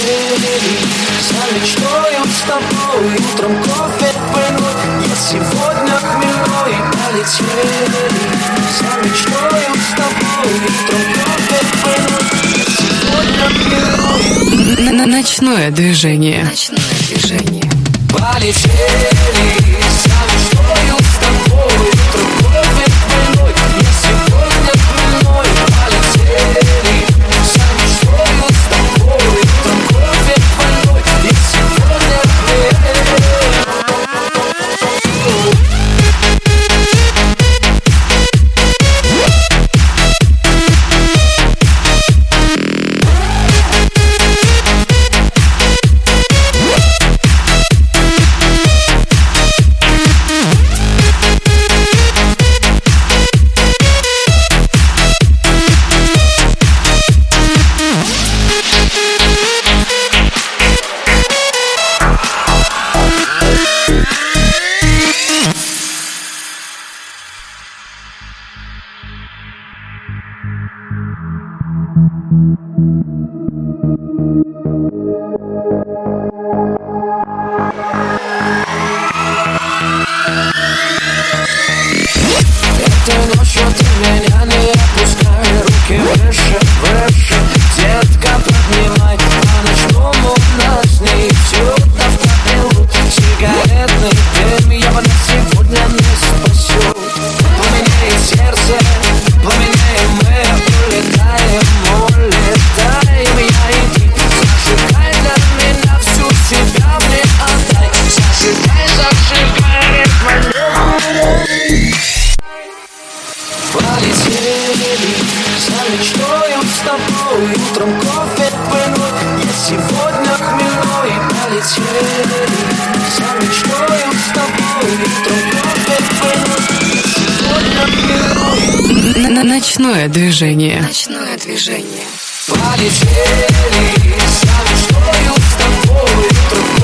Полетели за мечтою с тобой, утром кофе пьяной. Я сегодня хмельной. Полетели за мечтою с тобой, утром кофе пьяной. Я сегодня хмельной. Ночное движение. Полетели за мечтою с тобой, утром кофе пьяной. Я сегодня хмельной. Полетели за мечтою с тобой, утром кофе пьяной. Я сегодня хмельной. Этой ночью ты меня не отпускай, руки выше, выше, детка, поднимай. По-ночному нас не идет автопилот. Сигаретный дым явно сегодня не спасет. Пламенеет сердце, пламенеем мы, улетаем, улетаем. Я и ты, зажигай для меня всю себя мне отдай. Зажигай, зажигай, ритм. Полетели за мечтою с тобой, утром кофе пьяной. Я сегодня хмельной. Полетели за мечтою с тобой, утром кофе пьяной. Я сегодня хмельной. Ночное движение. Полетели за мечтою с тобой, утром